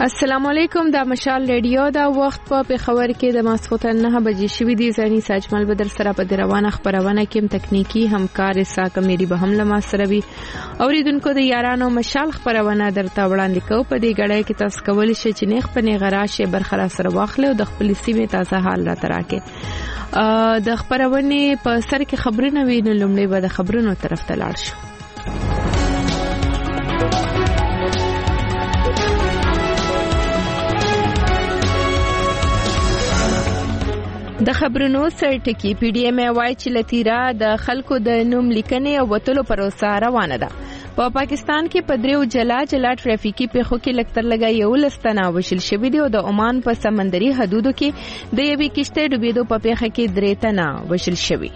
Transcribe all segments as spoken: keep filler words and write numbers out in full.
السلام علیکم، دا مشال ریډیو دا وخت په پیښور کې د ماسخوتن نه بجې شوې دي. زنی ساجمل بدر سره په روانه خبرونه کې تکنیکی همکار ساکه مېری بهم لمه سره وي. اوریدونکو د یارانو مشال خبرونه درته وړاندې کوو. په دې غړې کې تاسو کولی شئ چې نه خپل غراشه برخرا سره واخلئ او د خپل سیمې تازه حال را تراکې. د خبرونه په سر کې خبرونه وینو، لومړی به د خبرونو طرف ته لاړ شو. د خبرونو سرټکی پی ډی ایم وای چې لتیرا د خلکو د نوم لیکنې او وتلو پروسه روانه ده. په پا پاکستان کې په دریو جلا جلا ټرافیکي پیښو کې لکتر لګا یو لستنا وشل شوی دی او د عمان په سمندري حدودو کې د یوې کشته ډوبېدو په پیښه کې درې تنه وشل شوی.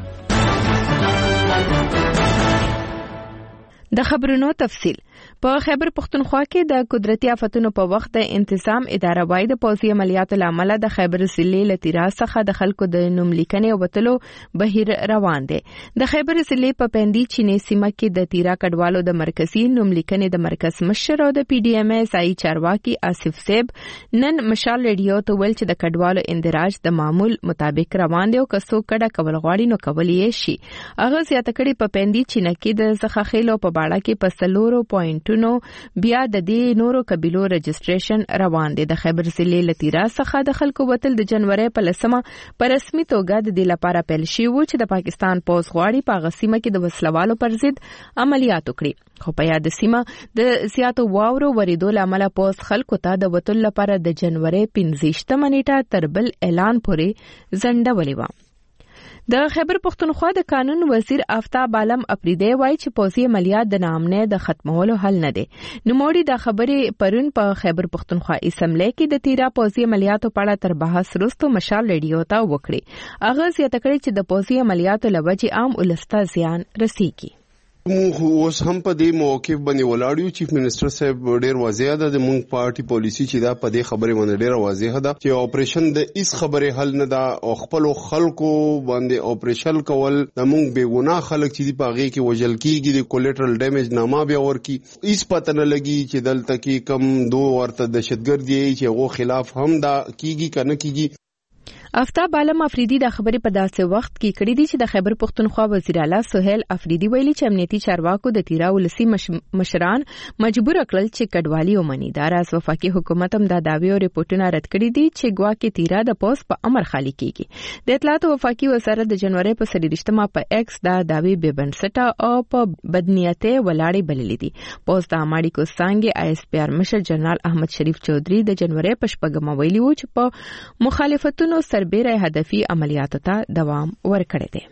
د خبرونو تفصیل په خیبر پختونخوا کې د قدرتي آفتونو په وخت د انتظام اداره وای د پوځي عملیاتو لامل د خیبر ضلع لتیرا څخه د خلکو د نوم لیکنې او وتلو بهیر روان دي. د خیبر ضلع په پندي چینه سیمه کې د تیرا کډوالو د مرکزی نوم لیکنې د مرکز مشر او د پی ډی ایم ایس ای چارواکي آصف سیب نن مشال ریډیو ته ویل چې د کډوالو اندراج د معمول مطابق روان دی او کسو کډه کول غواړي نو کولې شي. هغه زیاته کړي په پندي چینه کې د زخخېلو په باړه کې په سلورو پوینټ نو بیا د دې نورو قبيلو رجستریشن روان دي. د خیبر ضلع لتیرا څخه د خلکو وتل د جنوري په لسمه په رسمي توګه د دې لپاره پیل شوی و چې د پاکستان پوز غواړي په غسیمه کې د وسلوالو پر ضد عملیات وکړي. خو په یاد سیمه د زیاتو واورو وریدو لامل پوز خلکو ته د وتل لپاره د جنوري پنځه نیټه تر بل اعلان پورې ځنډولې و. د خیبر پختونخوا د قانون وزیر آفتاب عالم افریدی وایي چې پوځي عملیات د نامنه د ختمولو حل نه دي. نوموړي د خبرې پرون په خیبر پختونخوا اسمبلی کې د تیرا پوځي عملیاتو په اړه تر بحث وروسته مشال ریډیو ته وکړي. هغه زیاته کړي چې د پوځي عملیاتو لوجې عام ولسته زیان رسیږي. مو اوس هم په دې موقف باندې ولاړیو. چیف منسٹر صاحب ډېر واضح ده د مونږ پارټي پالیسی چې دا په دې خبره باندې ډېر واضح ده چې اپریشن د اس خبره حل نه ده او خپل خلکو باندې اپریشن کول د مونږ بیګناه خلک چې په هغه کې وجل کیږي د کولیټرل ډیمیج نامه بیا ورکی اس پته نه لګي چې دلته کې کم دوه ورته دهشتګرد دی چې هغه خلاف هم دا کیږي کنه کیږي. آفتاب عالم افریدی د خبرې په داسې وخت کې کړې دي چې د خیبر پختونخوا وزیر اعلی سہیل افریدی ویلي چې امنیتي چارواکو د تیرا ولسی مش... مشران مجبور کړل چې کډوالي ومني. دا راز وفاقي حکومت هم دا داوی او ریپورتونه رد کړي دي چې ګواکې تیرا د پوس په امر خالی کیږي. د اطلاعات وفاقي وزارت د جنوري په سلیریشتما په ایکس دا داوی به بنسټه او په بدنیته ولاړې بللې دي. پوس د اماړي کو څنګه آی اس پی آر مشر جنرال احمد شریف چودھری د جنوري په شپږم ویلي و چې په مخالفتونو بیره هدفي عملیاتو ته دوام ورکړی دی.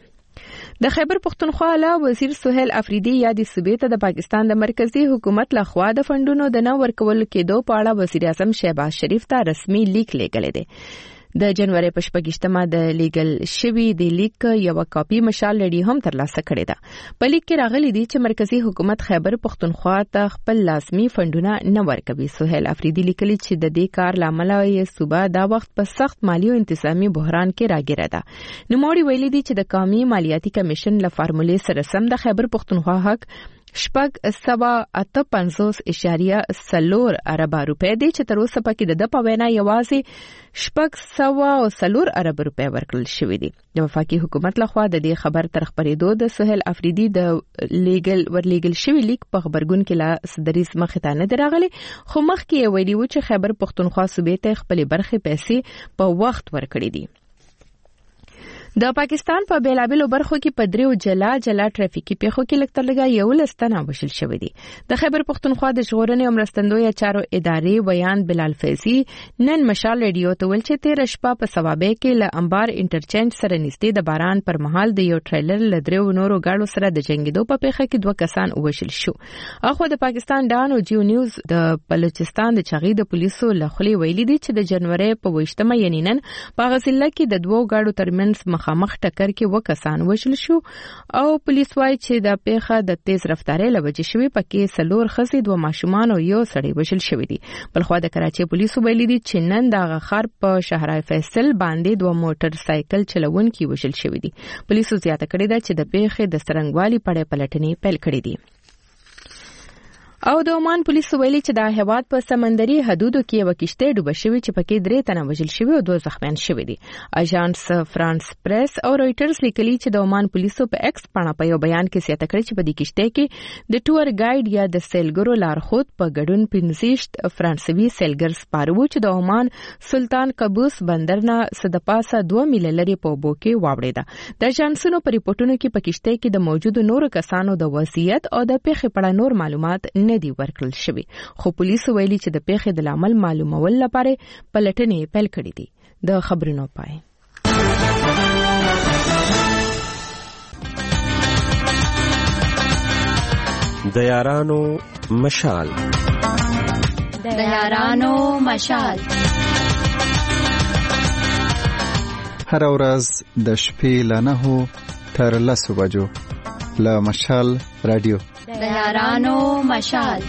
د خیبر پختونخوا علاوه وزیر سہیل افریدی یادی صوبې ته د پاکستان د مرکزی حکومت لخوا د فندونو د نه ورکول کېدو په اړه وزیر اعظم شهباز شریف ته رسمي لیک لیکلی دی. د جنوري په شپږشتمه د لیګل شوی د لیک یو کاپی مشال لري هم ترلاسه کړی ده. په لیک کې راغلي دي چې مرکزی حکومت خیبر پختونخوا ته خپل لازمی فندونه نه ورکوي. سہیل افریدی لیکلي چې د دې کار لامل یې صوبه دا وخت په سخت مالی او انتظامی بحران کې راګیره ده. نوموړي ویلي دي چې د قومي مالیاتي کمیشن له فارمولې سره سم د خیبر پختونخوا حق شپږ سوا اته پنځوس اشاریه سلور ارب روپے دي چې تر اوسه پکې د په وینا یوازې شپږ سوا او سلور ارب روپے ورکړل شوې دي. د وفاقي حکومت لخوا د دې خبر تر خبرېدو د سہیل افریدی د لیګل ور لیګل شوی لیک په خبرګون کې لا صدریس مخ ته نه دراغلي. خو مخکې ویلي و چې خیبر پختونخوا صوبې ته خپل برخه پیسې په وخت ورکړي دي. د پاکستان په بیلابلو برخو کې په دریو جلا جلا ټرافیکي پیښو کې لکتر لګا یو لستنه وشل شوی دی. د خیبر پختونخوا د ژغورنې او مرستندوی چارو ادارې ویان بلال فیضی نن مشال ریډیو ته ویل چې تیر شپه په سوابې کې ل انبار انټرچینج سره نږدې د باران پر مهال د یو ټریلر ل دریو نورو گاډو سره د جنگیدو په پیښه کې دوه کسان وشل شو. اخو د پاکستان ډان او جیو نیوز د بلوچستان د چغې د پولیسو لخوا ویلي دي چې د جنوري په وشتمه یعنی نن په غزله کې د دوو گاډو ترمنځ مخامخ ټکر کې وکسان وشل شو او پولیس وايي چې د پیښه د تیز رفتارۍ لوجې شوی پکې سلور خزې دوه ماشومان او یو سړی وشل شوی دي. بلخوا د کراچي پولیسو ویلي دي چې نن د غخر په شهرای فیصل باندې دوه موټر سایکل چلونکي وشل شوی دي. پولیسو زیاته کړې ده چې د پیښې د سرنګوالي پړې پلټنې پیل کړې دي. او د عمان پولیسو ویلي چې د هیواد په سمندري حدودو کې یو کشته ډوبه شوې چې پکې درې تنه وژل شوي او دوه زخمیان شوي دي. اژانس فرانس پریس او رويټرز لیکلي چې د عمان پولیسو په ایکس باندې په یو بیان کې زیاته کړې چې په دې کشته کې د ټور ګایډ یا د سیلګرو لارښود په ګډون پنځه فرانسوي سیلګر سپارو چې د عمان سلطان قابوس بندر نه صدپاسه دوه میله لري په اوبو کې واوړېده. د اژانسونو په ریپورتونو کې په کشته کې د موجودو نورو کسانو د وضعیت او د پیښې په اړه نور معلومات نه دی ورکړل شوی، خو پولیسو ویلي چې د پیښې د لامل معلومول لپاره پلټنې پیل کړې دي. د خبرونو پای د یارانو مشال د یارانو مشال هر ورځ د شپې له نهو تر لسو بجو له مشال رادیو د یارانو مشال.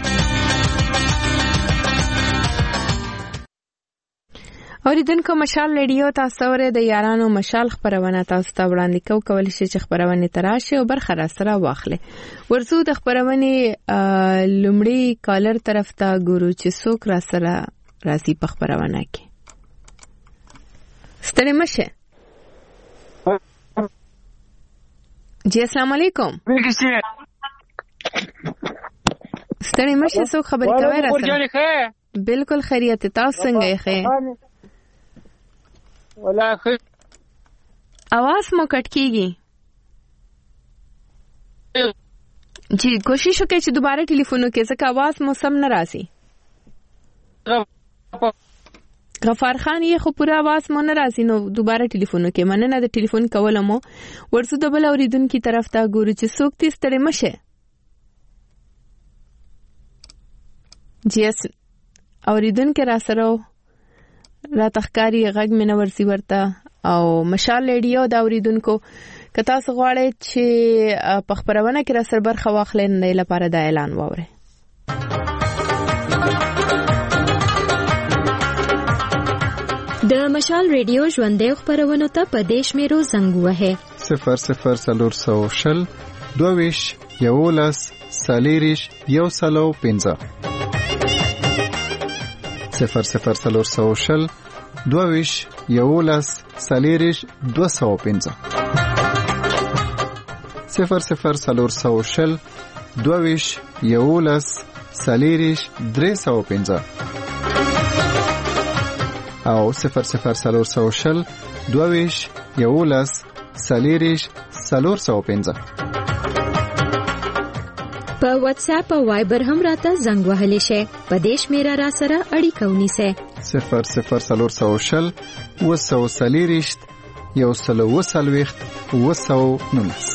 اوریدونکو مشال رادیو تاسو ورته د یارانو مشال خبرونه تاسو ته وړاندې کوو. کولی شئ چې خبرونه تراشي او برخه را سره واخلي. ورزو د خبرونه لومړی کالر طرف ته ګورو چې څوک را سره راځي په خبرونه کې. ستړي مشه. جی السلام علیکم. ستړي مشه څوک خبرې کوي را سره؟ بالکل خیریت. تاسو څنګه یې؟ ولا خیر. आवाज مو کټ کیږي. جی کوشش وکړئ چې دوباره ټلیفون وکړئ ځکه आवाज مو سم نه راځي. غفار خان یې خو پوره आवाज مو نه راځي نو دوباره ټلیفون وکړئ. مننه د ټلیفون کولمو. ورسو د بل اوریدونکو طرف ته ګورو چې څوک دې ستړي مشه. جی اس اوریدونکو را سره را تخکاری غږ مې نه ورسي ورته او مشال رادیو دا اوریدونکو که تاسو غواړئ چې په خبرونه کې را سره برخه واخلئ نه لپاره دا اعلان واورئ. د مشال رادیو ژوندې خبرونه ته په دیش میرو زنګ وهه صفر صفر سلور سو شل دوویش یولس سالیریش یو سلو پنځه صفر صفر سلور سو شل دوویش یولس سالیریش دو سو پنځه صفر صفر سلور سو شل دوویش یولس سالیریش درې سو پنځه او صفر صفر سلور سو شل دوویش یولس سالیریش سلور سو پنځه. په واتس اپ او وایبر هم راته زنګ وهلی شي. په دیش میرا را سره اړیکه ونیسه. صفر صفر سلور سو شل وسو سالیریش یو سلو وسلويخت وسو نونس.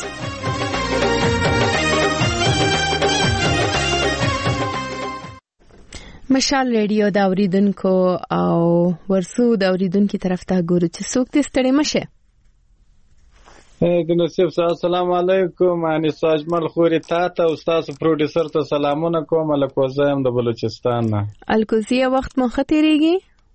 مشال رادیو دا اوریدونکو او ورسو دا اوریدونکو طرف ته ګورو چې څوک دې ستړي مشه. د نصیب صاحب السلام علیکم. اني ساجمل خوري تا ته او تاسو پروډوسر ته سلامونه کوم. الکوزایم د بلوچستان نه. الکوزیه وخت مو خطرېږي.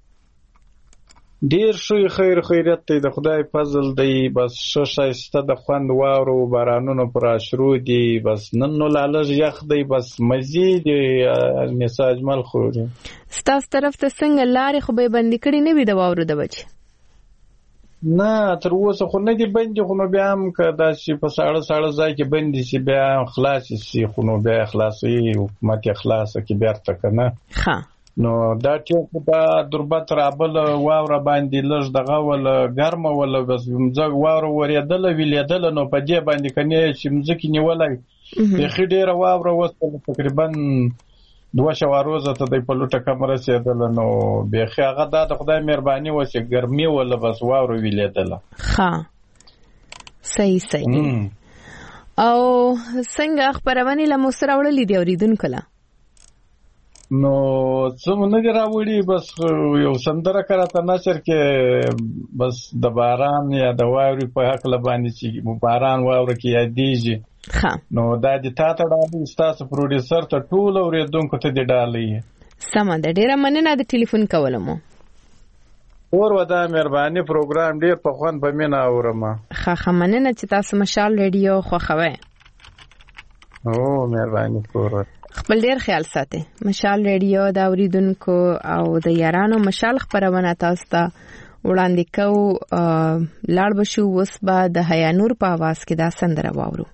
ډیر شوی خیر خیرت دی د خدای فضل دی. بس شو شایسته د خوند واورو بارانونو پر اشرو دی. بس نن نو لالج یخ دی. بس مزید اني ساجمل خوري. ستاسو طرف ته څنګه لارې خو به بندي کړي نه وي د واورو د وجه؟ نه تر اوسه خو نه دي بندي. خو نو بیا هم که داسې په ساړه ساړه ځای کې بندي شي بیا خلاص شي. خو نو بیا خلاصوي حکومت یې خلاصه کړي بیرته که نه. ښه نو دا ټیک دا دربت رابله واوره باندې لږ دغه وله ګرمه وله بس مځک واوره ورېدله ویلېدله نو په دې باندې که نه چې مځکې نیولی بیخي ډېره واوره وسوله تقریبا دوه شوه روزه ته دی په لوټه کم رسېدله. نو بیخي هغه دا د خدای مهرباني وه چې ګرمي وله بس واوره ویلېدله. ښه صحیح صحیح. او څنګه خبرونې له مو سره وړلې دي اوریدونکو له؟ نو څه مو نه دي راوړي. بس یو سندره که راته نشر کې بس د باران یا د واورې په هکله باندې چې باران واوره کې یادېږي. نو دا د تا ته ډالۍ ستاسو پروډوسر ته ټول اورېدونکو ته دې ډالۍ. سمه ده. ډېره مننه د ټلیفون کولو مو. اور ودا مهرباني پروګرام ډېر په خوند په مینه اورم. ښه ښه مننه چې تاسو مشال رادیو خوښوئ. او مهرباني کور. خپل ډیر خیال ساتئ. مشال ریډیو د اوریدونکو او د یارانو مشال خبرونه تاسو ته وړاندې کوو. لاړ بشو اوس به د حیا نور په आवाज کې دا سندره واورو.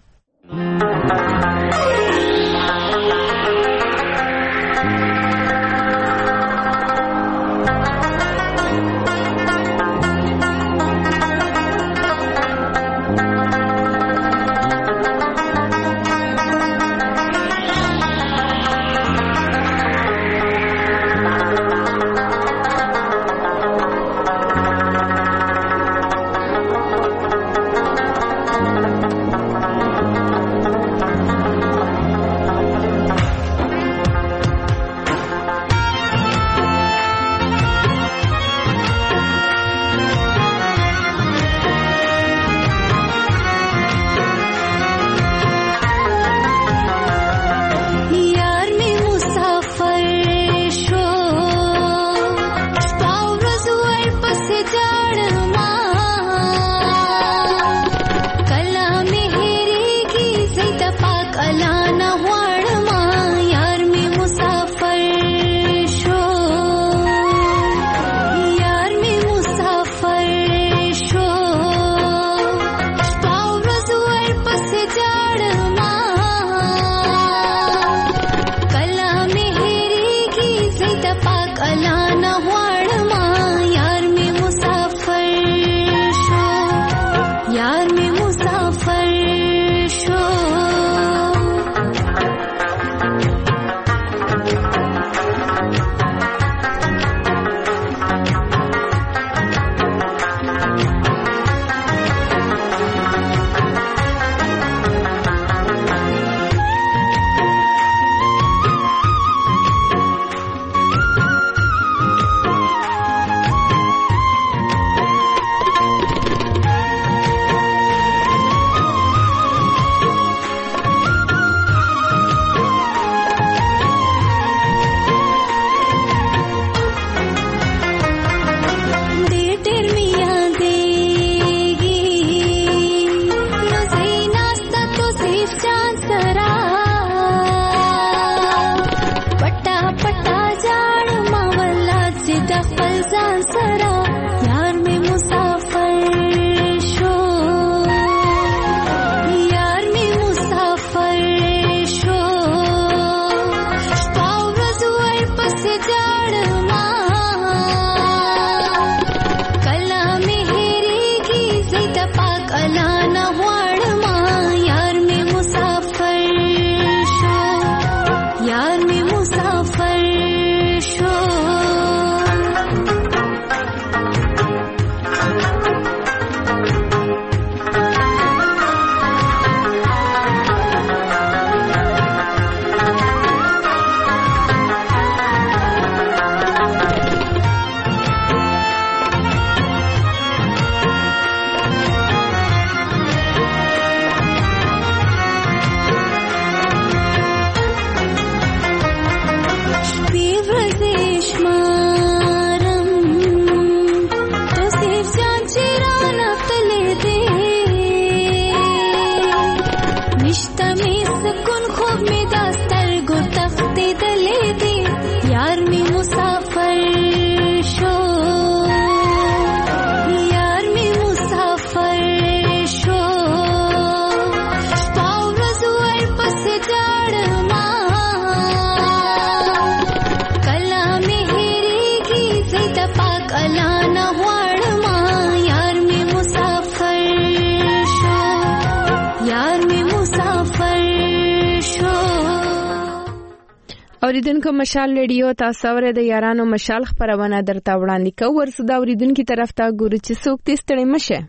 اوریدونکو مشال ریډیو تاسو اورئ د یارانو مشال خبرونه درته وړاندې کوو. ورسره د اوریدونکو طرف ته ګورو چې څوک دې ستړي مشه.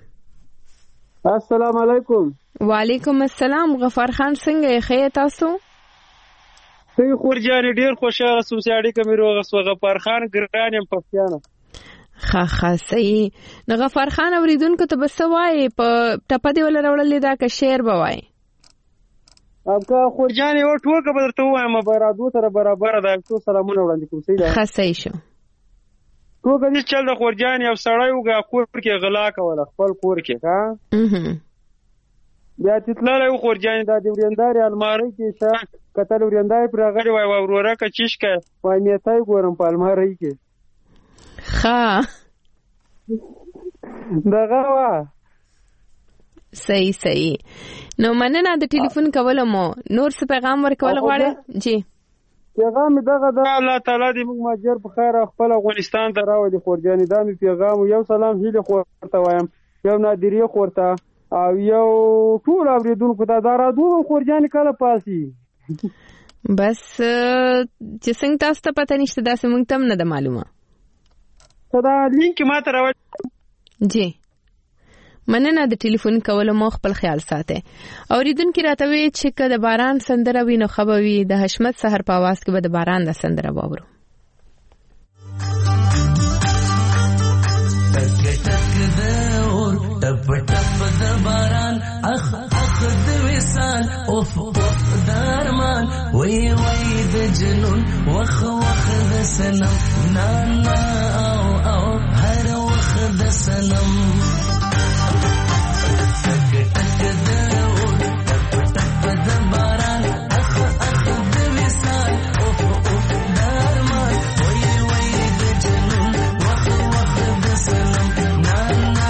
السلام علیکم. وعلیکم السلام. غفار خان څنګه یې؟ ښه تاسو؟ څنګه خور جان؟ ډیر خوشاله سوم چې اړیکه مې روغه سو. غفار خان ګران یم پښتانه. ښه ښه صحیح. نو غفار خان اوریدونکو ته بس وایي په ټپه دی ول راوړلې دا که شعر به وایي؟ اب که خور جان یو ټوکه به درته ووایم برادو سره برابر ده. ټول سلامونه وړاندې کوم. صحیح ده؟ ښه صحیح شو. ټوکه دې چل د خور جان یو سړی وګه کور کې غلا کوله خپل کور کې ها بیا چې تللی و خور جان دا د وریندارې المارۍ کې شه کتل ورندای پر غړي وای ورورا ک چشکه وای میتای ګورم په الماری کې ها دغه وا صحیح صحیح نو مننه د ټلیفون کولو مو نور څه پیغام ورکول غواړئ جی پیغام دغه د الله تعالی دې موږ ماجر په خیر خپل افغانستان ته راوړي خورجانې دا می پیغام یو سلام هیله خورته وایم یو نادریه خورته او یو ټول اوریدونکو ته دا را دوه خورجانې کله پاسي بس چې څنګه تاسو ته پته نشته دا څنګه تم نه د معلومه دا لینک ماته راوړي جی مننه د ټلیفون کولو مو خپل خیال ساته اوریدونکو راته وی چې کله باران سندره وینو خبوي د حشمت سحر په आवाज کې به د باران د سندره واورو ټپ ټپ د باران اخ اخ د وصال اوف اوف درمان وای وای د جنون وخ وخ د سنم نا نا او او هر وخ د سنم ټک ټک د اور ټپ ټپ د باران اخ اخ د وصال اوف اوف درمان وای وای د جنون وخ وخ د سنم نا نا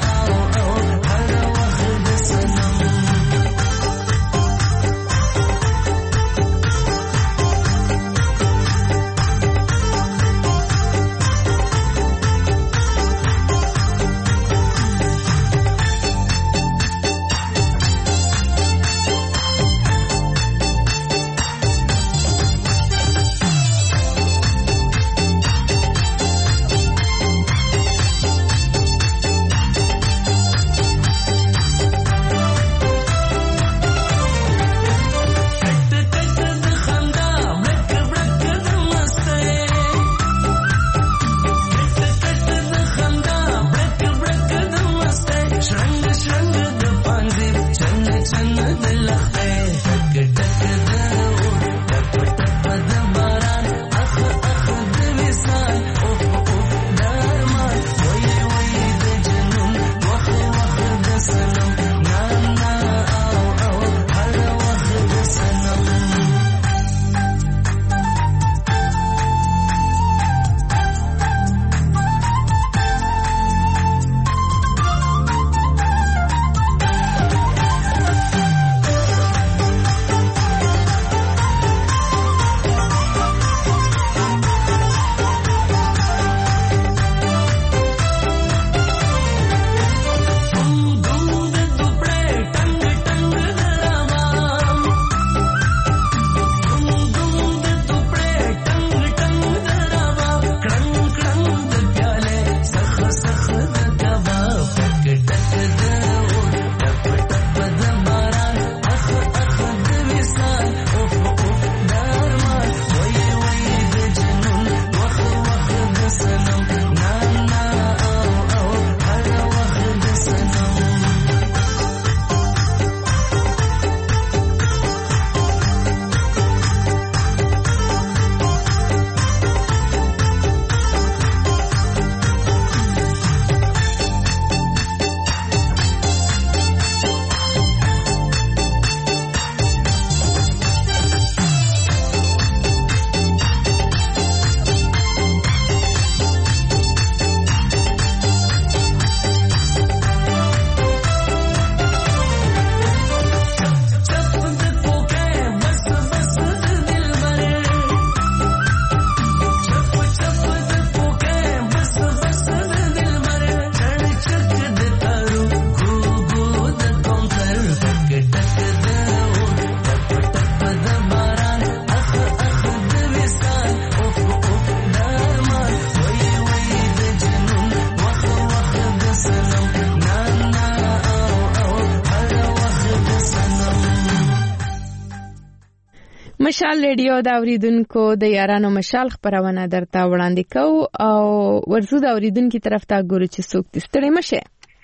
مشال ریډیو دا اوریدونکو د یارانو مشال خبرونه درته وړاندې کو او ورزو دا اوریدونکو طرف ته ګورو چې څوک تستړي مشه.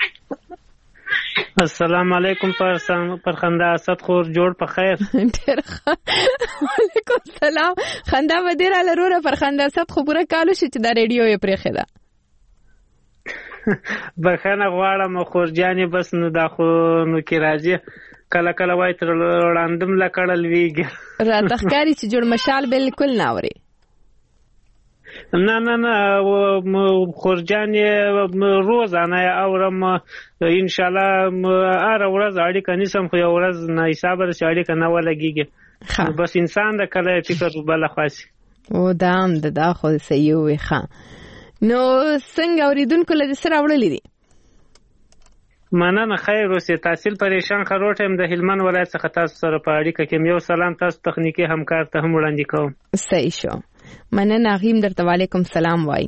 السلام علیکم پر پر خندا اسد خور جوړ په خیر. وعلیکم السلام. خندا ودیره لروره پر خندا اسد خو پوره کالو چې دا ریډیو یې پرې خدا. بخنه غواړم خور جانې بس نو دا خو نو کې راځي کله کله وای تر وړاندم لا کړل ویږي راته ښکاري چې جوړ مشال بالکل نه اوري. نه نه نه خورجان روزانه اورم ان شاء الله هر ورځ اړیکه نیسم خو یو ورځ نه حساب رسې اړیکه نه ولګیږي بس انسان د کله فکر بل خاصي او دا هم د دا خو صحیح وي. ښه نو څنګه اوریدونکو له سره وړلې دي؟ مننه خیر اوسې. تحصیل پریشان خروټ هم د هلمند ولایت څخه تاسو سره په اړیکه کې یو سلام تاسو تخنیکی همکار ته هم وړاندې کوم. صحیح شو. مننه غیم درته وعلیکم سلام وای.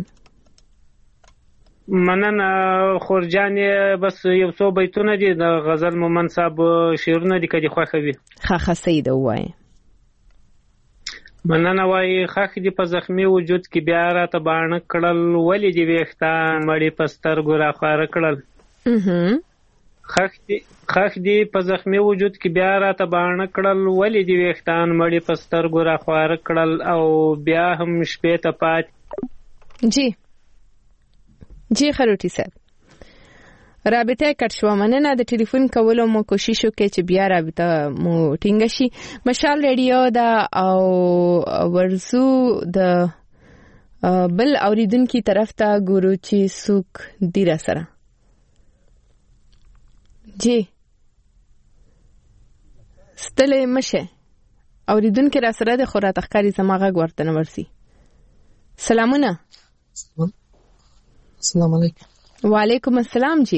مننه خورجان بس یو څو بیتونه دي د غزل مومن صاحب شعرونه دي کدي خوښوي. ښه ښه سید وای. مننه وای خخ دی په زخمی وجود کې بیا را ته باڼه کړل ولې دی ویښتان مړی پستر ګورا خار کړل. اها خخ دی خخ دی په زخمی وجود کې بیا را ته باڼه کړل ولې دی ویښتان مړی پستر ګورا خار کړل او بیا هم شپې ته پات. جی جی خروټی صاحب رابطه کټ شو. مننه د ټلیفون کولو مو کوشش وکړ چې بیا رابطه مو ټینګ شي. مشال ریډیو دا او ورزو د بل اوریدونکو طرف ته ګورو چې سوق دی را سره. جی ستله مشه اوریدونکو را سره د خورات اخکاری زماغه ورته نورسي. سلامونه. السلام علیکم. وعلیکم السلام. جی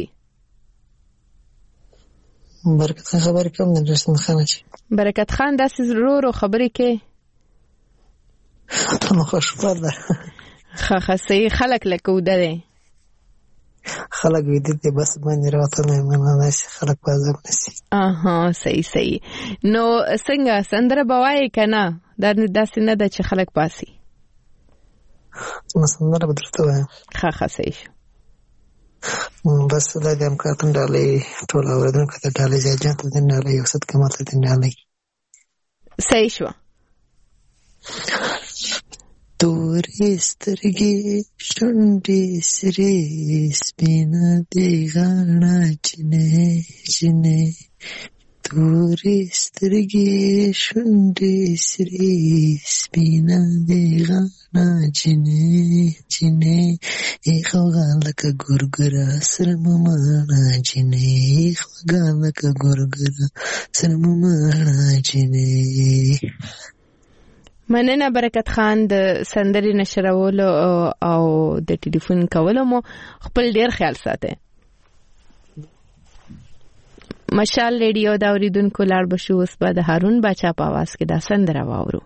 برکت خان خبرې کوم د رسول خان چې برکت خان داسې ضرور خبرې کې ته نو خوش پرده خا خاصه خلک لکه وده خلک وې دې بس باندې راته نه مننه شي خلک پازم نشي. اها صحیح صحیح. نو څنګه سندره بوای کنه دا داسې نه ده چې خلک پاسي نو سندره بدرته وایم. خا خاصه شي بس لا دې هم کاتم ډالې ټول اوردونکو ته ډالې ځاجان ته دین ډالې یو ست کمال ته دین ډالې. صحیح شو. تورې سترګې شونډې سرې سپینه دې غاڼه چینې چینې تورې سترګې شونډې سرې سپینه دې غاڼه چینې چینې خوږه لکه ګورګره سره مو ماڼه چینې خوږه لکه ګورګره سره مو ماڼه چینې. مننه برکت خان د سندرې نشرولو او د ټلیفون کولو مو خپل ډیر خیال ساته. مشال ریډیو دا اوریدونکو لاړ بشو اوس به د هارون باچا په आवाज کې دا سندره واورو.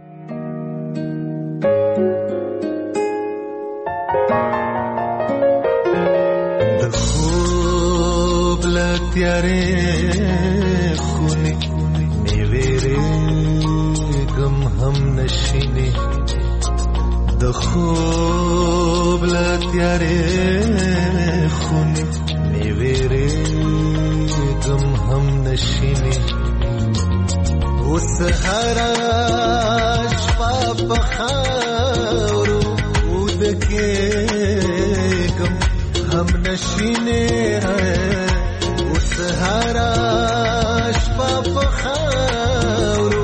د خوب لتیارې خونې نیویرې غم هم نشینه د خوب لتیارې خونې نیویرې غم هم نشینه اوس هر شپه په خاورو ودکې غم هم نشینه اوس هر شپه په خاورو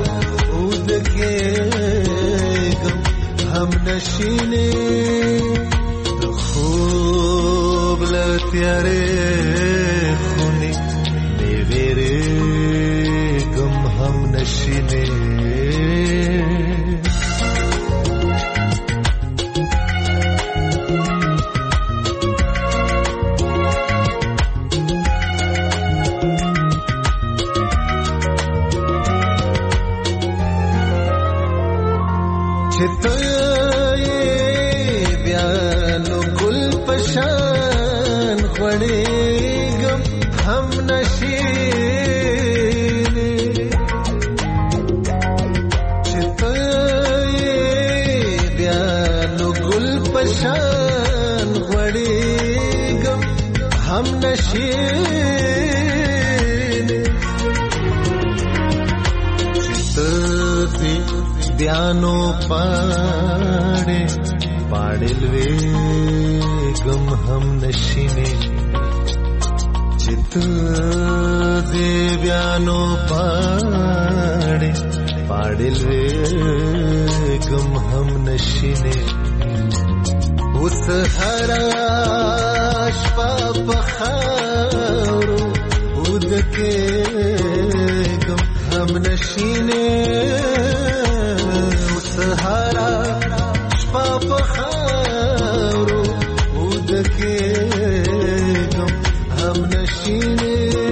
هم نشینه د خوب لتیارې خونې نیویرې غم هم نشینه دیانو پاڑے پاڑل وے غم هم نشینے चित दे ब्यानो पाड़े पाड़िल रे गम हम नशीने उस हराश पाप खारो उद के गम हम नशीने उस हराश पाप खारो उद के गम हम नशीने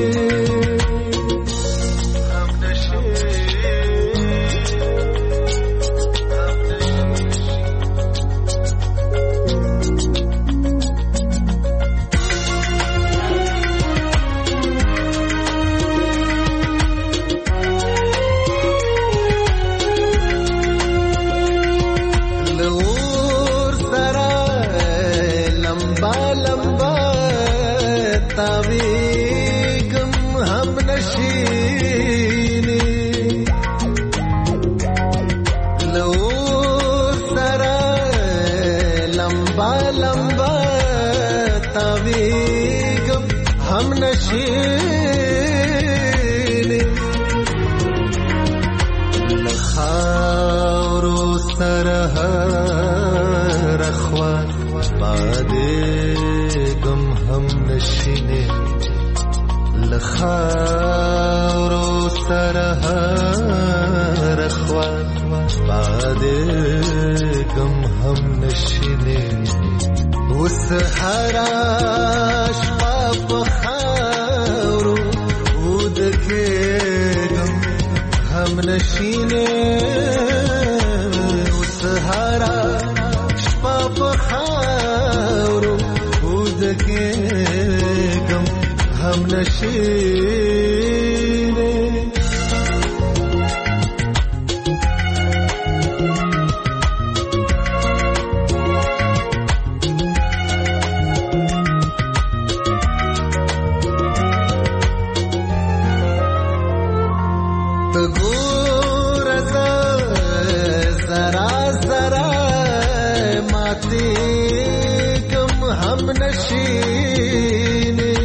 लखारो सरह रखवा बादे गम हम नशीने उस हराश पाप खारो उद के गम हम नशीने उस हराश पाप खारो उद के गम हम नशीने जरा जरा माते गम हम नशीने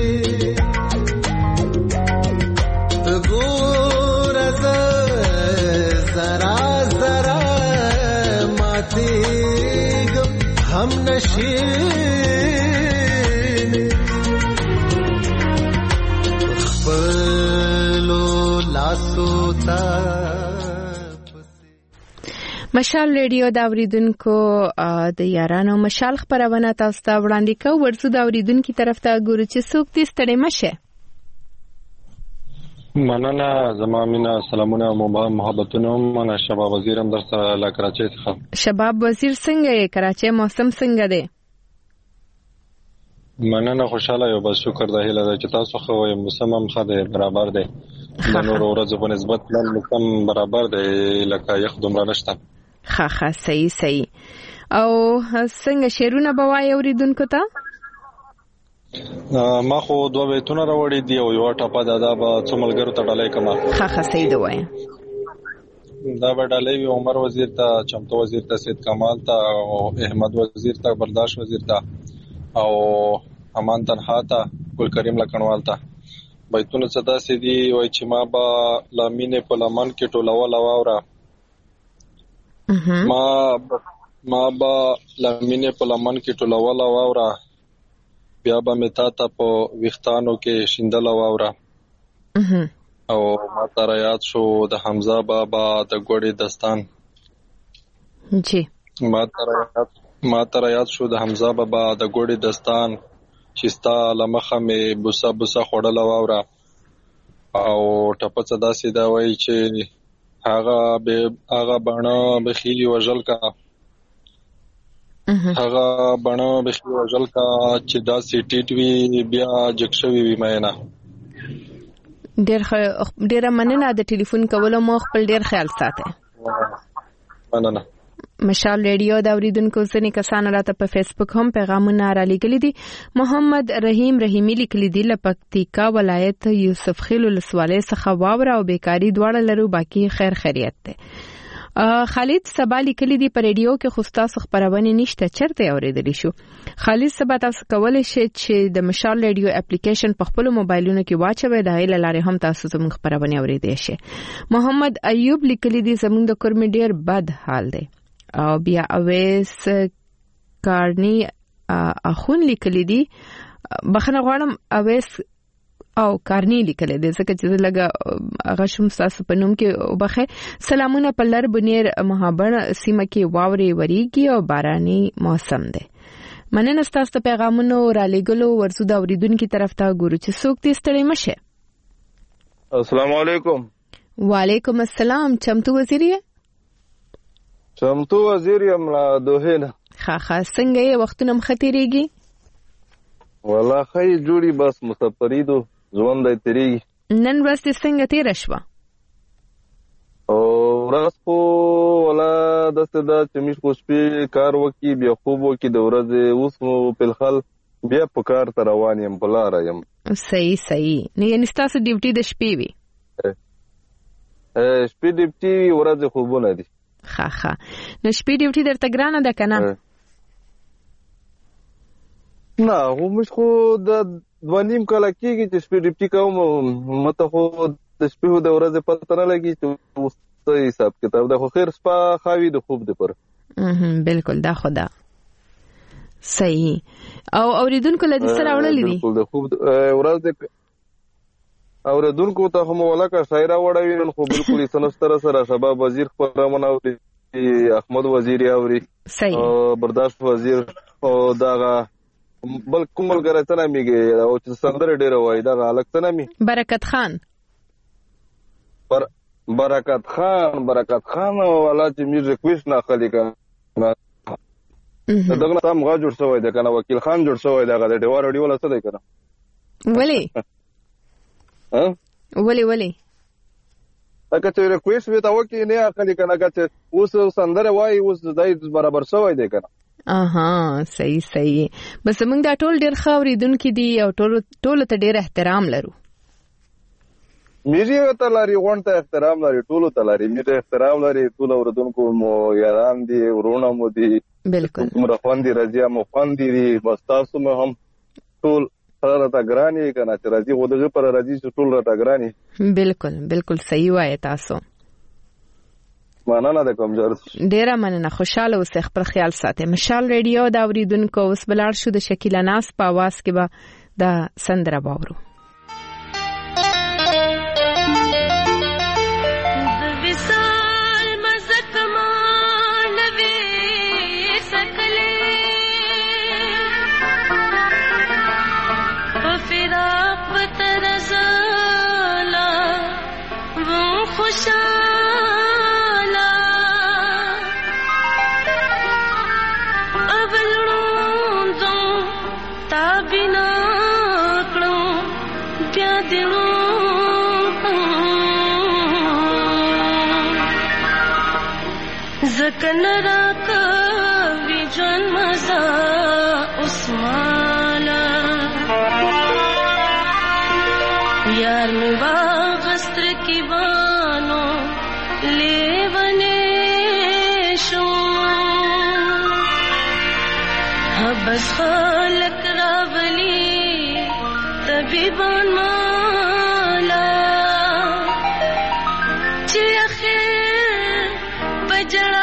जरा जरा माते गम हम नशीने खपलो लासोता مشال ریډیو دا اوریدونکو د یارانو مشال خبرونه تاسو ته وړاندې کوي ورڅو دا اوریدونکو طرف ته ګورو چې څوک دې ستړي مشه مننه زما مینا سلامونه محبتونه مننه شباب وزیرم در سره لا کراچۍ څخه شباب وزیر څنګه یې کراچۍ موسم څنګه دی مننه خوشاله یو بس شکر د هیله چې تاسو خو موسم هم خاله برابر دی د نور ورځو په نسبت نن موسم برابر دی لکه یخ دومره نشته ها ها صحیح صحیح او څنګه شعرونه بوای اوریدونکو ته ما خو دوه بیتونه راوړي دي او یو ټاپه دادا به څوملګرو ته ډالۍ کما ها ها صحیح دی وای دا به ډالۍ عمر وزیر ته چمتو وزیر ته سید کمال ته او احمد وزیر ته برداشت وزیر ته او امان تنها ته ګل کریم لکنوال ته بیتونه صدا سیدی وای چې ما با لامینه په لمن کې ټولول واوره ما ما با لامینه په لمن کې ټولول واوره بیا به متا ته په وختانو کې شیندل واوره او ما تر یاد شو د حمزه بابا د ګوړې دستان جی ما تر یاد ما تر یاد شو د حمزه بابا د ګوړې دستان چې ستا لمخه مې بوسه بوسه خوړل واوره او ټپه صدا سیدا وای چې هغه به هغه بڼه بخي وجل کا هغه بڼه بخي وجل کا چې دا سیټیټ وی بیا جکشوي وی مېنا ډېر ډېر مننه د ټلیفون کولو مو خپل ډېر خیال ساته مننه مشال ریډیو دا اوریدونکو ځنې کسان راته په فیسبوک هم پیغامونه را لګلي دي محمد رحیم رحیمی لیکلي دي لپکتیکا ولایت یوسف خیل ولسوالۍ څخه واوره او بیکاری دواړه لرو باقی خیر خیریت ده خالد سبا لیکلي دی په ریډیو کې خو تاسو خبرونه نشته چرته اوریدلی شو. خالد سبا تاسو کولای شئ چې د مشال ریډیو اپلیکیشن په خپل موبایلونو کې واچوي د هیله لارې هم تاسو زموږ خبرونه اوریدئ شئ. محمد ایوب لیکلي دی زموږ د کورم ډیر بد حال دی. او بیا اویس کارنی اخون لیکلي دی بخنه غواړم اویس او کارنی لیکل دي ځکه چې لګه هغه شوم تاسو په نوم کې وبخه. سلامونه په لر بنیر مهابن سیمه کې واوري وریږي او باراني موسم دی. مننه تاسو ته پیغامونه را لګلو ورسو دا اوریدونکو طرف ته ګورو چې څوک دې ستړي مشه. السلام علیکم. وعلیکم السلام. چمتو وزیری چمتو وزیری ام لا دوه نه ښه ښه څنګه یې وختونه مختیریږي؟ والله خی جوړي بس مسافریدو ژوند دی تیریږي. نن ورځ دې څنګه تیره شوه؟ او ورځ خو ولا داسې ده چې موږ خو شپې کار وکړي بیا خوب وکړي د ورځې اوس مو فلحال بیا په کار ته روان یم په لاره یم. صحیح صحیح. نو یعنې ستاسو ډیوټي د شپې وي؟ شپې ډیوټي وي ورځې خوبونه دي. ښه ښه. نو شپې ډیوټي درته ګرانه ده که نه؟ نه خو موږ خو د دوه نیم کاله کېږي چې شپې ډیوټي کوم مته خو د شپې د ورځې پته نه لګي چې اوس څه حساب کتاب ده خو خیر شپه خاوي د خوب د پر. بالکل دا خو ده صحیح. او اوریدونکو له دې سره وړلې دي بالکل د خوب ورځ اوریدونکو ته هم ولکه شاعره وړوي نن خو بالکل سنستر سره شباب وزیر خبرونه اوري احمد وزیر اوري صحیح برداشت وزیر او داغه بل کومل غره ته ناميږي او چې سندره ډیره وای دا الګ ته نامي برکت خان پر برکت خان برکت خان ولا چې میوزیک ویش نه خالي کنه دغه تام غا جوړ شوی دی کنه وکیل خان جوړ شوی دی غا ډیوار ډیو ولا څه دی کنه ولی ها ولی ولی اګه چې ریکویسټ وتا وکي نه خالي کنه چې اوس سندره وای اوس دای برابر شوی دی کنه. اها صحیح صحیح. بس موږ دا ټول ډیر خاوریدونکو دي او ټول ټول ته ډیر احترام لرو. میږي ته لري غونډه احترام لري ټول ته لري میږي احترام لري ټول اوردونکو مو یاران دي ورونه مو دي. بالکل عمر خوندي رضیا مو خوندي دي بس تاسو مو هم ټول سره تا ګرانی کنه چې راځي خو دغه پر راځي چې ټول را تا ګرانی. بالکل بالکل صحیح وای تاسو. مننه د کمزور ډیره مننه. خوشاله اوسئ خپل خیال ساتئ. مشال ریډیو دا اوریدونکو اوس بلار شو د شکیلا ناس په आवाज کې به دا سندره باورو. زکن راکا وی جان مزا عثمانا یار می واغستر کی بانو لیونے شو حبس خالق راولی طبیبان مالا چی اخیر بجڑا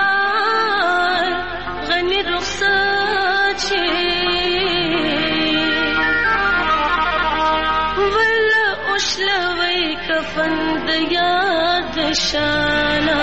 فند یاد شانا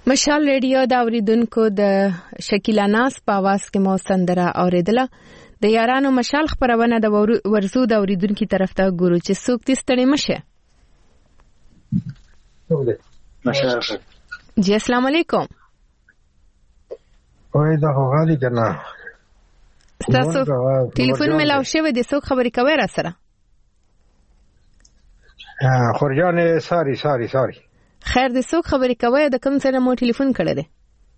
مشال ریډیو دا اوریدونکو د شکیلا ناز په आवाज کې مو سندره اوریدله. د یارانو مشال خبرونه د ورزو د اوریدونکو طرف ته ګورو چې څوک دې ستړي مشه. جی السلام علیکم. وای دا غالي کنه. تاسو ټلیفون ملاو شوی د څوک خبرې کوي را سره؟ خورجان ساری ساری ساری. خیر د څوک خبرې کوي د کوم سره مو ټلیفون کړی دی؟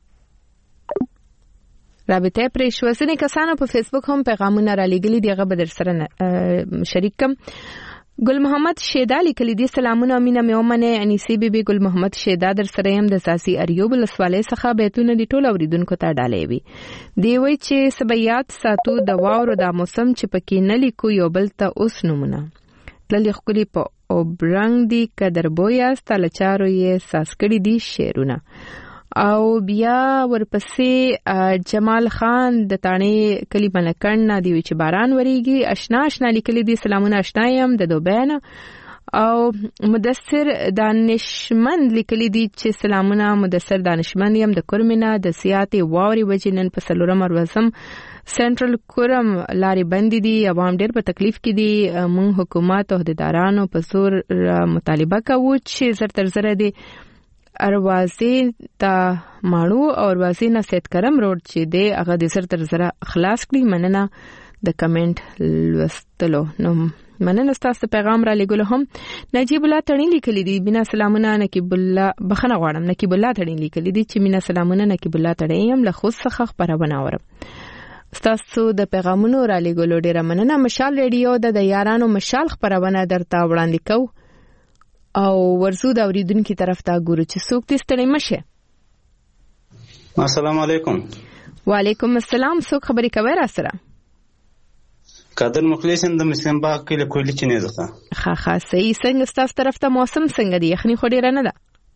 رابطه پرې شو. ځینې کسانو په فیسبوک هم پیغامونه را لېږلي دي، هغه به در سره شریک کم. ګل محمد شیدا لیکلي دي سلامونه مینه مې ومنه. انیسی بیبي ګل محمد شیدا در سره هم د ساسي اریوب ولسوالۍ څخه بیتونه دي ټول اوریدونکو ته ډالې وي. دی وایي چې سبيات ساتو د واورو د موسم چې پکې نه لیکو یو بل ته اوس نمونه تللی خپلې په او برنګ دی قدر بویا ستلچارو یې ساس کړي دي شعرونه. او بیا ورپسې جمال خان د تانې کلی بنکن نه دی چې باران وریږي آشنا آشنا لیکلي دي سلامونه آشنا یم د دوبین. او مدثر دانشمند لیکلي دي چې سلامونه مدثر دانشمند یم د کورمنه د سیاتي واوري وجنن په سلورم ورځم سنټرل کورم لاري بندي دي. عوام ډېر په تکلیف کې دي. مون حکومت او عہدیدارانو په زور مطالبه کوي چې زر تر زر دي اروازي تا ماړو او اروازي نه سید کرم روډ چې دی هغه د زر تر زر خلاص کړي. مننه د کمنټ لوستلو. نو مننه تاسو پیغام را لګول. هم نجیب الله تړین لیکلی دي بنا سلامونه نقیب الله بخنه غواړم نقیب الله تړین لیکلی دي چې مینا سلامونه نقیب الله تړیم له خود څخه خبرونه اورم. تاسو د پیغامونو را لګولو ډیره مننه. مشال ریډیو د یارانو مشال خبرونه درته وړاندې کو او ورزو د اوریدونکو طرف ته ګورو چې څوک دې ستړي مشه. السلام علیکم. وعلیکم السلام. څوک خبرې کوي را سره؟ قادر مخلصم د مسلم باغ کې له کولی چې نه ځه. ها ها صحیح. څنګه تاسو طرف ته موسم څنګه دی؟ یخني خو ډیره نه ده.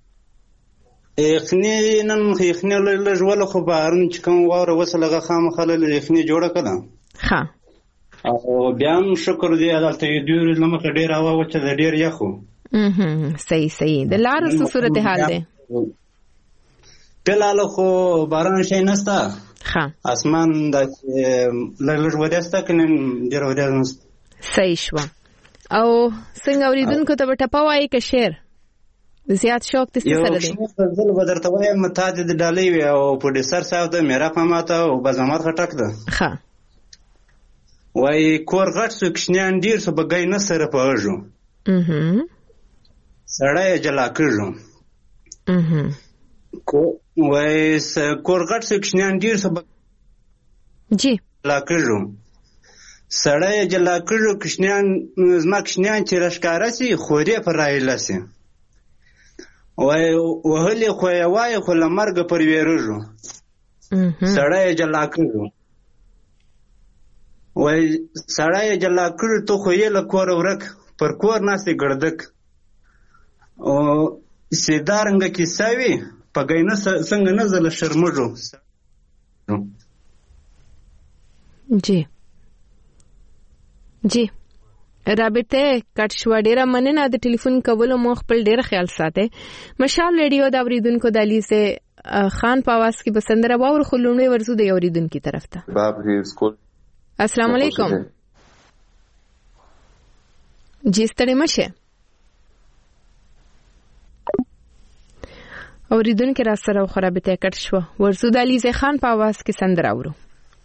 یخني نن یخني له جوړ خو بارون چې کوم واره وسلغه خامخاله یخني جوړه کړه. ها او بیا هم شکر دی دلته یې ډیر لمخ ډیر هوا وچه د ډیر یخو. هم صحیح صحیح. د لارو څه صورت حال دی؟ بلاله خو باران شي نستا. ها اسمان د لږ وداسته کنه ډیر وداسته. صحیح شو. او څنګه اوریدونکو ته ټپا وایي که شعر زیات شوق د سره دی؟ یو څه ځل بدرته وایم متعدد ډالۍ وي او پروډوسر صاحب د میرا پماته او بزمات خټک ده. ها وای کور غټ سو کښنیان ډیر سو بګای نه سره پهجو. اها سړی جلا کړو. اها کو وای کور غټ سو کښنیان ډیر سو جی جلا کړو. سړی جلا کړو کښنیان زما کښنیان چې راشکاره سي خوري پر رايلاسي. وای وهلي خو وای خو لمرګ پر ویرجو. سړی جلا کړو. وای سړی جلا کړو ته خو یې لکور ورک پر کور ناسي ګردک. او سیدارنګ کی ساوي پګاینه څنګه نزل شرمجو. جی جی رابطه کټ شو. ډیره مننه د ټلیفون کولو. مو خپل ډیر خیال ساتئ. مشال ریډیو د اوریدونکو د علي سے خان په आवाज کې بسندره باور خلونې ورزو د اوریدونکو طرف ته. باب هی سکول. السلام علیکم. جی ستړي مشه. اوریدونکو را سره خرابته کټ شو. ورزو د علي سے خان په आवाज کې سندره اورو.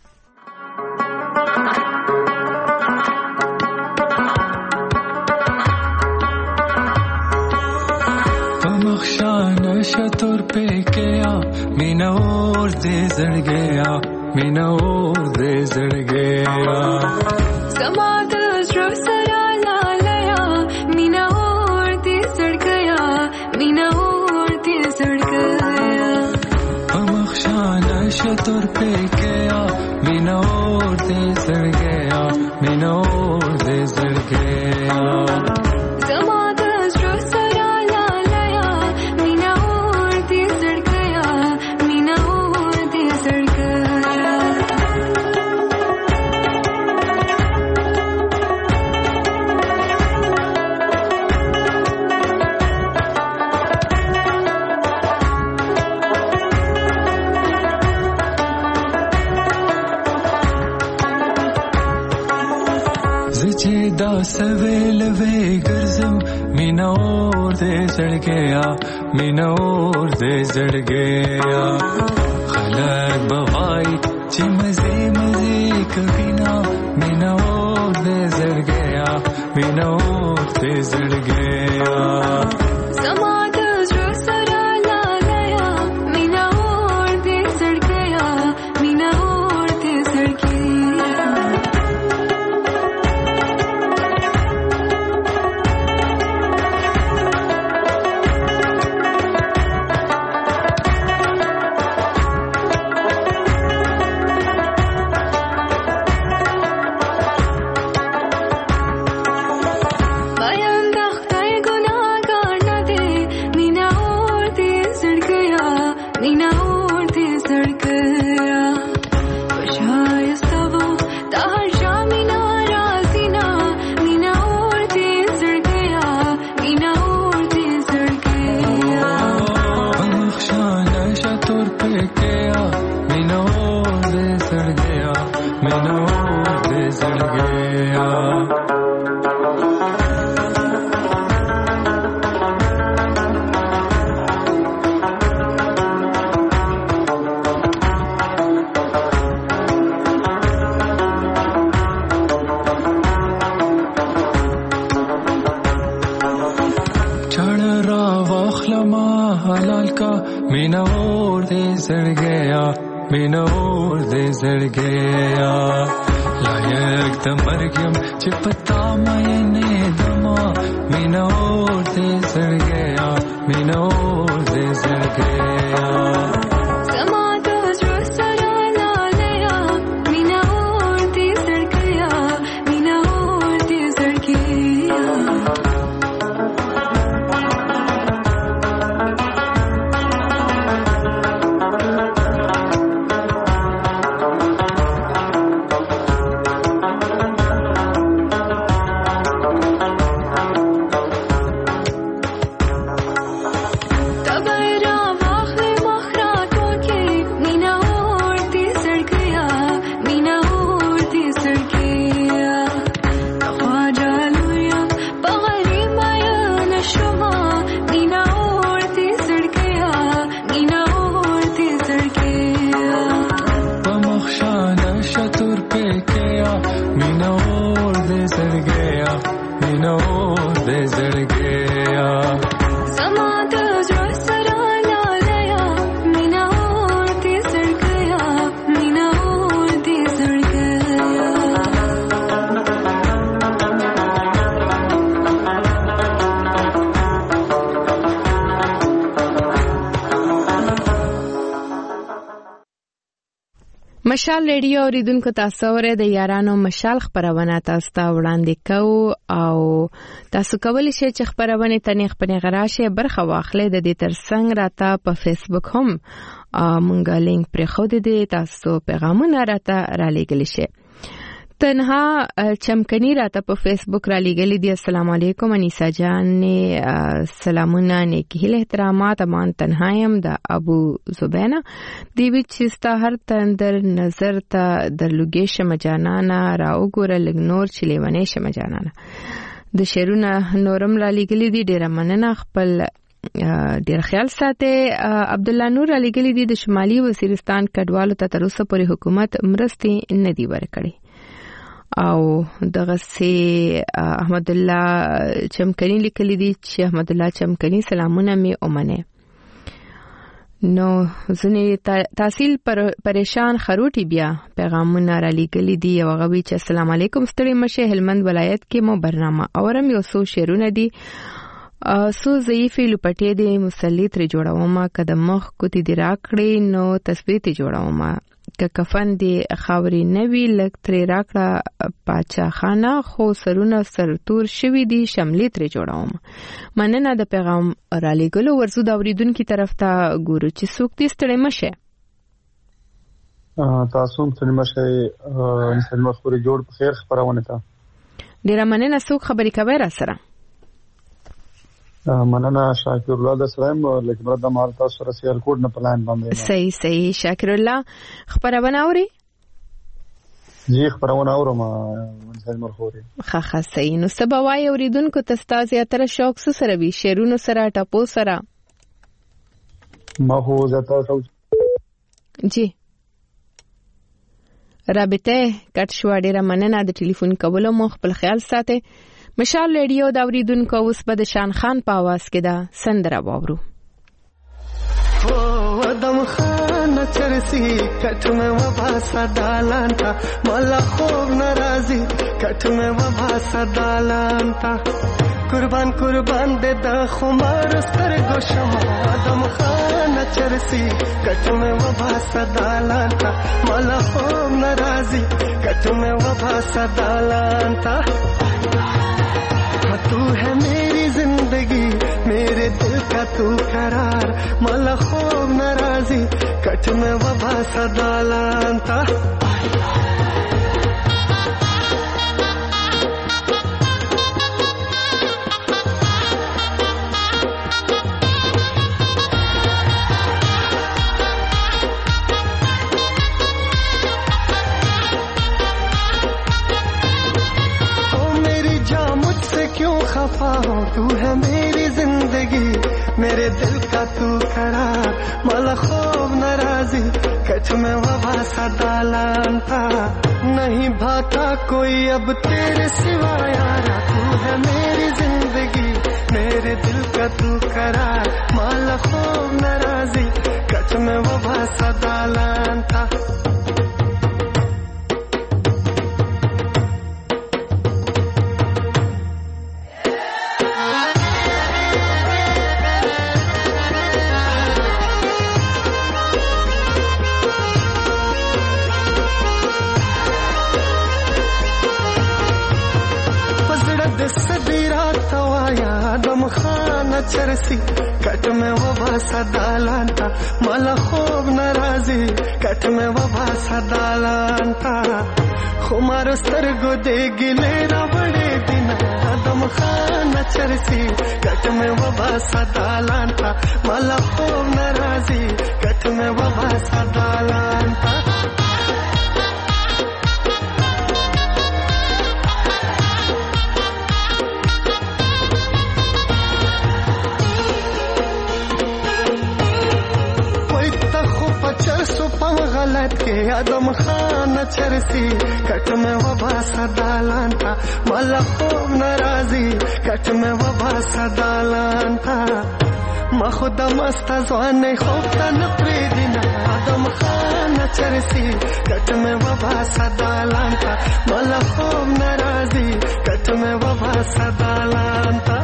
शतुर पे गया मीना और दे जड़ गया मीना और दे जड़ गया समादल सरा लाया मीना और दे जड़ गया मीना और दे जड़ गया अमखशाना शतुर पे गया मीना और दे जड़ गया मीना और दे जड़ गया چې دا سویل وې ګرځم مینا اور دې زړ گیا مینا اور دې زړ گیا خلک بوای چې مزه مزه کبینا مینا اور دې زړ گیا مینا اور دې زړ گیا مشال ریډیو اوریدونکو تاسو ورې د یارانو مشال خبرونه تاسو ته وړاندې کوو او تاسو کولی شئ چې خبرونه تنې خپل غراشه برخه واخلئ د دې ترڅنګ راته په فیسبوک هم مونږ لینک پرې خو دې تاسو پیغامونه راته را لېږلی شئ تنها چمکنی راته په فیسبوک را لېږلی دی السلام علیکم انیسا جان سلامونه نیکی هیله احترامات امان تنهایم د ابو زبینا دیوی چستا هر تندر نظر ته درلوګې شم جانانا را وګوره لګنور چلیونه شم جانانا د شیرونه نورم را لېږلی دی ډیر مننه خپل ډیر خیال ساته عبد الله نور علی ګلی دی د شمالي وزیرستان کډوالو ته تر اوسه پورې حکومت مرستې نه دی ورکړي او دغه سي احمد الله چمکنی لیکلی دی چې احمد الله چمکنی سلامونه می اومنه نو ځنې تحصیل پر پریشان خروټي بیا پیغامونه را لیکلی دی او غوي چې السلام علیکم ستړي مشه هلمند ولایت کې مو برنامه اورم یو څو شعرونه دي سو ضعیفی لپټې دی مسلی تر جوړوم کده مخ کوتی دی راکړې نو تصویر تی جوړوم ک کفن دی خاوري نوی لک تر راکړه پاچا خانه خو سرونه سرتور شوی دی شملې تر جوړوم مننه د پیغام را لګلو ورزو دا اوریدونکو طرف ته ګورو چې څوک دې ستړي مشه تاسو هم ستړي مشه انسان مخوري جوړ په خیر خبرونه تا ډیر مننه څوک خبرې کوي را سره مننه شاکر الله د سلام لیک مراد مال تاسو سره سیال کوډ نه پلان باندې صحیح صحیح شاکر الله خبرونه اوري جی خبرونه اورم منصل مرخوري ښه ښه صحیح. نو سبا وای اوریدونکو تاسو زیاتره شوق سره وی شعرونو سره ټاپو سره ما هو زتا سو جی رابطه کټ شو ډیره مننه د ټلیفون کولو مو خپل خیال ساته. مشال ریډیو دا اوریدونکو اوس په د شان خان په आवाज کې دا سندره واورو. او ادم خان چرسی کټ مې وبا صدالان تا مالا خوب ناراضي کټ مې وبا صدالان تا قربان قربان دے دا خمار سترګو شمع ادم خان چرسی کټ مې وبا صدالان تا مالا خوب ناراضي کټ مې وبا صدالان تا तू है मेरी जिंदगी मेरे दिल का तू करार मला खूब नाराजी कट में वबा सदालांता खफा हो तू है मेरी जिंदगी मेरे दिल का तू करार मला खूब नाराजी कच में वबा सदालांता नहीं भाता कोई अब तेरे सिवा यारा तू है मेरी जिंदगी मेरे दिल का तू करार मला खूब नाराजी कच में वबा सदालांता चरसी कट में वबा सदालांता मला खूब नाराजी कट में वबा सदालांता खुमार स्तरगो दे गिलेरा बड़े दिन आदम खान चरसी कट में वबा सदालांता मला खूब नाराजी कट में वबा सदालांता गलत के आदम खान चरसी कट में वबा सदालांता मला खूब नाराजी कट में वबा सदालांता ما خود مست ځوان خوب تن پرې دینا آدم خان چرسی کټ مې وبا سدالانتا ملا خوب ناراضي کټ مې وبا سدالانتا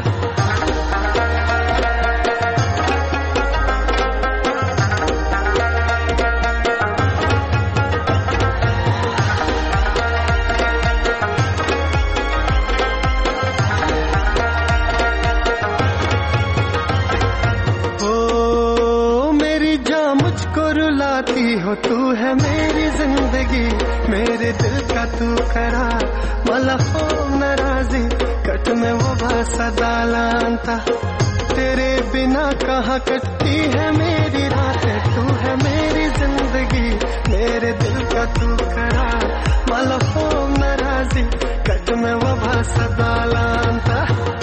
हो तू है मेरी जिंदगी मेरे दिल का तू करार मला खूब नाराजी कट में वबा सदालांता तेरे बिना कहाँ कटती है मेरी रातें तू है मेरी जिंदगी मेरे दिल का तू करार मला खूब नाराजी कट में वबा सदालांता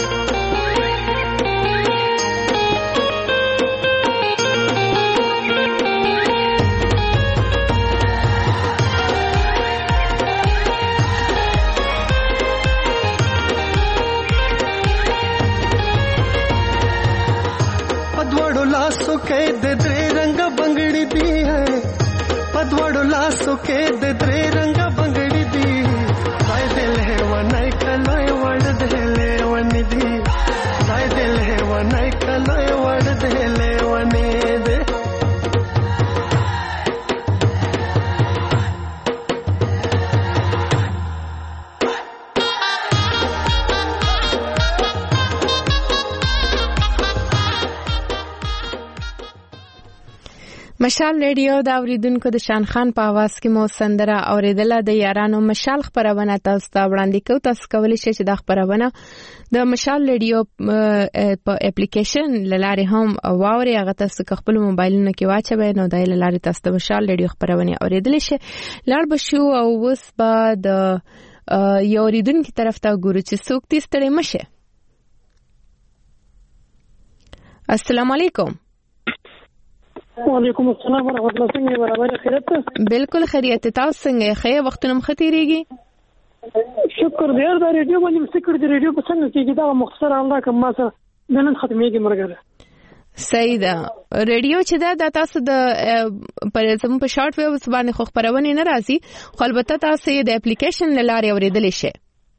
लासो के दे रंग बंगड़ी दी है पदवड़ो लासो के दे रंग बंगड़ी दी राय दिल है वनाय कलोय वड़ देले वनिधि राय दिल है वनाय कलोय वड़ देले वने दे مشال ریډیو د اوریدونکو د شان خان په आवाज کې مو سندره اوریدله د یارانو مشال خبرونه تاسو ته وړاندې کوي. تاسو کولی شئ چې د خبرونه د مشال ریډیو په اپلیکیشن لاره هم واوري. هغه تاسو خپل موبایلونو کې واچوي نو د لاره تاسو د مشال ریډیو خبرونه اوریدل شي. لاړ بشو او وس به د یو اوریدونکو طرف ته ګورو چې څوک دې ستړي مشه. السلام علیکم. وعلیکم السلام ورحمۃ اللہ. څنګه برابر خیریت ته؟ بالکل خیریت. تاسو څنګه خیر وختونه مختیریږي؟ شکر دې دا ریډیو باندې مستقر دې ریډیو په څنګه کې دا مختصر الله کوم ما سره نن ختمېږي مرګره. صحیح ده. ریډیو چې دا د تاسو د پر زمو په شارټ ویو باندې خو خبرونه نه راځي خو البته تاسو د اپلیکیشن لاره اوریدل شي.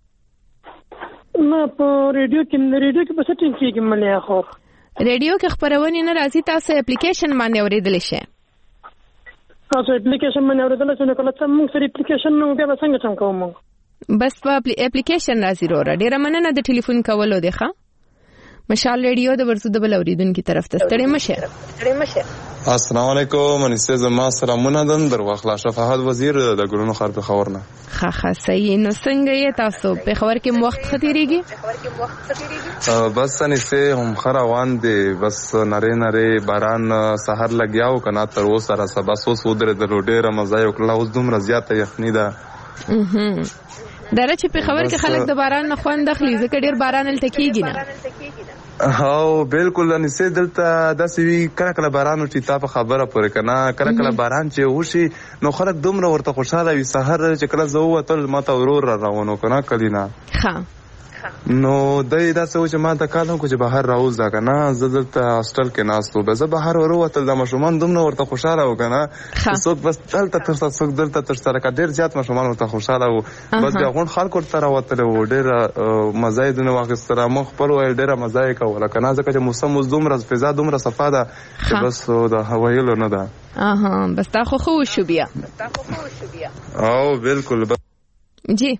نه په ریډیو کې ریډیو کې په سټینګ کې ملي خو ریډیو کې خبرونه نه راځي تاسو اپلیکیشن باندې اوریدل شي. تاسو اپلیکیشن باندې اوریدل شي نو کله چې موږ سره اپلیکیشن نو بیا څنګه څنګه کوم بس په اپلیکیشن راځي وروره. ډیره مننه د ټلیفون کولو دی ښه. مشال ریډیو د ورسو د بل اوریدونکو طرف ته ستړي مشه. ستړي مشه. السلام علیکم. انسه زما سلامونه دم در واخلا شفاعت وزیر د ګلونو خار په خبرنه. ها ها صحیح. نو څنګه یې تاسو په خبر کې وخت ختیریږي؟ بس انسه هم خروان دی بس نری نری باران سحر لګیاو کنه تر اوسه را سبا سو سو در د ډېر مزه یو کله اوس دومره زیاته یخنی ده. اها درچ په خبر کې خلک د باران نه خوند اخلي ځکه ډېر باران ال تکیږي نه. هاو بالکل انسه دلته د سوي کله کله باران چې تا په خبره پورې کنه کله کله باران چې وشي نو خلک دومره ورته خوشاله وي سحر چې کله زو وتل ماته ورور را روانو کنه کلینا. ها نو دای دا څه چې ما ته کالم کو چې بهر راوځه کنه زه دلته هاستل کې ناستو به زه بهر وروتل د مشومان دومره ورته خوشاله وکنه څوک بس دلته تر څوک دلته تر سره کا ډیر زیات مشومان ورته خوشاله وو بس دا غون خلک ورته راوتل وو ډیر مزه دونه واخستره مخ خپل ویل ډیر مزه کوله کنه ځکه چې موسم دومره فضا دومره صفا ده بس د هوایلو نه ده. اها بس تا خو خو شو بیا تا خو خو شو بیا او بالکل جی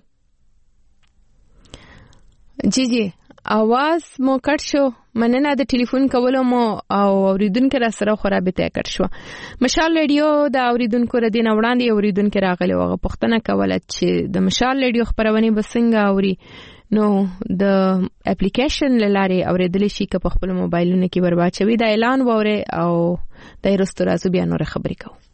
جی جی आवाज مو کټ شو. مننه د ټلیفون کولو مو او اوریدونکو را سره خرابته کټ شو. مشال ریډیو د اوریدونکو ر دین وړاندې اوریدونکو راغلی وغه پښتنه کوله چې د مشال ریډیو خبرونه بسنګ اوري نو د اپلیکیشن لاره اوریدل شي که په خپل موبایلونو کې ورواچوي د اعلان وره او د رستو راځو بیا نور خبرې کوو.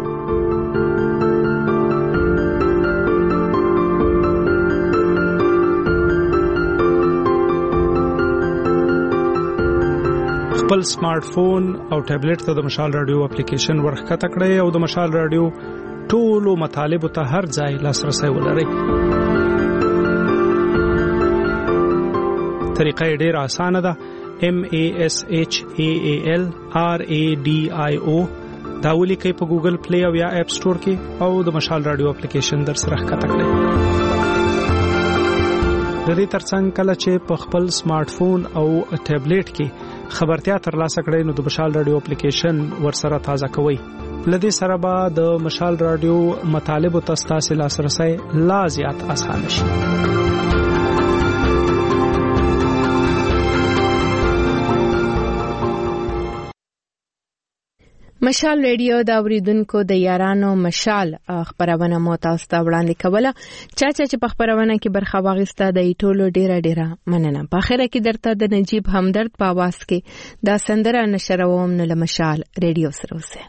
خپل سمارټ فون او ټابلیټ ته د مشال رادیو اپلیکیشن ورخکته کړئ او د مشال رادیو ټولو مطالب ته هر ځای لاسرسي ولرئ. طریقه ډېر اسانه ده. M A S H A A L R A D I O دا ولیکئ په ګوګل پلی او یا اپ سٹور کې او د مشال رادیو اپلیکیشن در سره ښکته کړئ. د دې ترڅنګ کله چې په خپل سمارټ فون او ټابلیټ کې خبرتیا ترلاسه کړئ نو د مشال رادیو اپلیکیشن ورسره تازه کوئ. لدې سره به د مشال رادیو مطالب او تاسو لاسرسي لا زیات آسان شي. مشال ریډیو د اوریدونکو د یارانو مشال خبرونه مو تاسو ته وړاندې کوله. چا چې په خبرونه کې برخه واغسته د ټولو ډیره ډیره مننه. په اخره کې درته د نجیب همدرد په आवाज کې دا سندره نشروم نو مشال ریډیو سره وسه.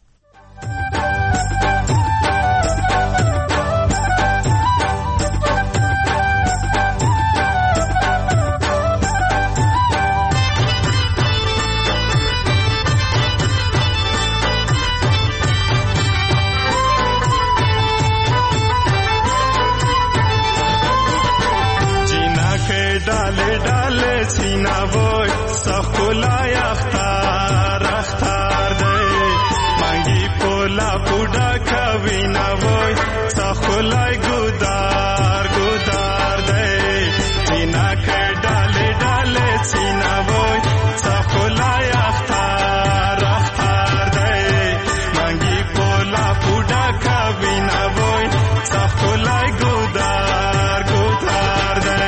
डाले डाले सीना बोय सखुला अख्तार अख्तार दे मांगी पोला पुडा खवीना बोय सखुला गुदार गुदार दे सीना के डाले डाले सीना बोय सखुला अख्तार अख्तार दे मांगी पोला पुडा खवीना बोय सखुला गुदार गुदार दे.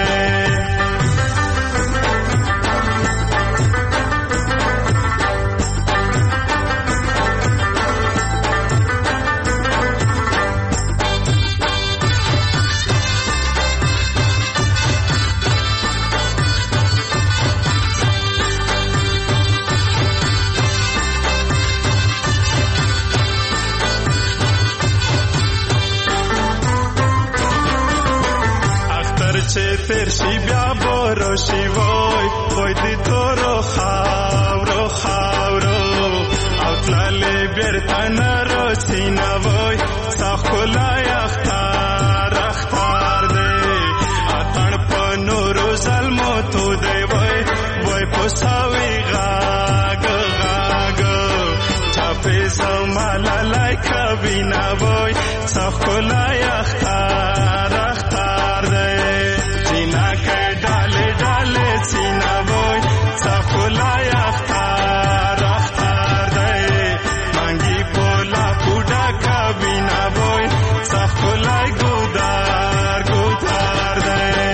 تیر شي بیا بورو شي وای وای د تورو خاورو خاورو او تللی بیرته نرو سینه وای ستا ښکلی اختر اختر دی اتڼ په نورو ظلمو تو دی وای وای په سوي غاږ غاږ چاپې زما لالی کوي نه وای ستا ښکلی اختر اختر دی جینکۍ ډالې ډالې سینه وای ستا ښکلی اختر اختر دی منګي پولا پوډا کوي نه وای ستا ښکلی ګودر ګودر دی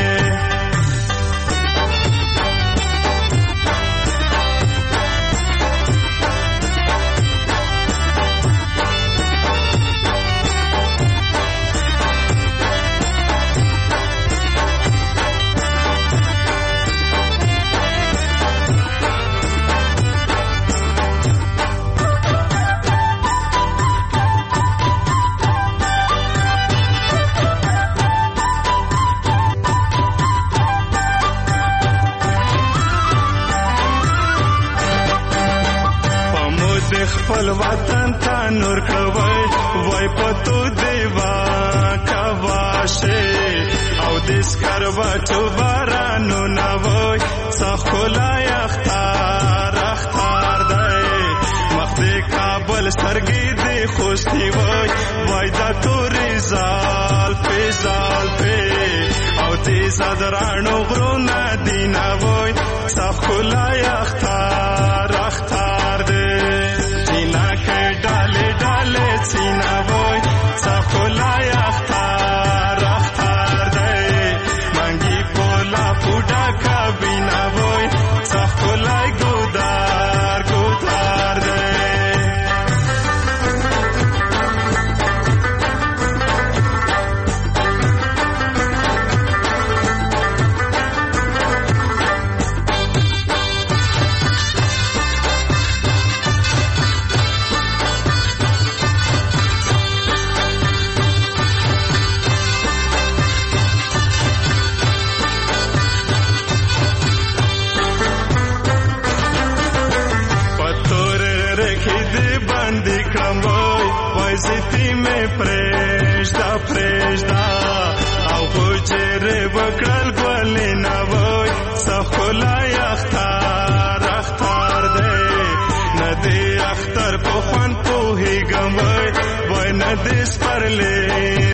خپل وطن ته نور کوي وای پتو دیوا کواشه او د سکروټو بارانو نه وای څخولای اختر اختر دی مخ د کابل سترګې د خوستي وای وای دا تورې زال په زال په او دې زدرانو غرونه دی نه وای څخولای اختر اختر دی ډالې ډالې سینه وای څخولای اختر اختر دی منګي پولا پوډا کوي نه وای څخولای ګودر ګودر دی زیتی می پرېږده پرېږده او حجرې وکړل ګلې نه وای څه ښکلی اختر اختر دی نه د اختر په خوند پوهېږم وای وای نه د سپرلي